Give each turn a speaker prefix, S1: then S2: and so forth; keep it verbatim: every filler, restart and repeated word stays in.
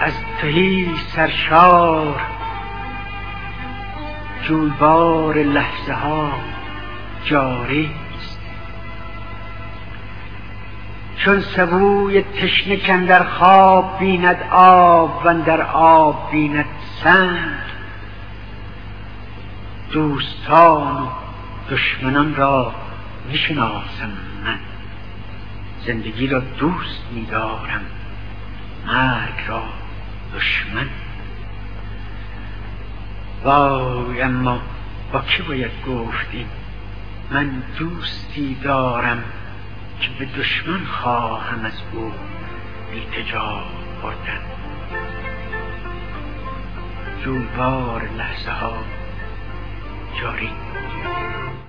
S1: از تهی سرشار، جویبار لحظه ها جاری است. چون سبوی تشنه کاندر خواب بیند آب و اندر آب بیند سنگ، دوستان و دشمنان را میشناسم من، زندگی را دوست می‌دارم، مرگ را دشمن. وای اما با کی باید گفت این؟ من دوستی دارم که به دشمن خواهم از او التجا بردن. جویبار لحظه ها جاری.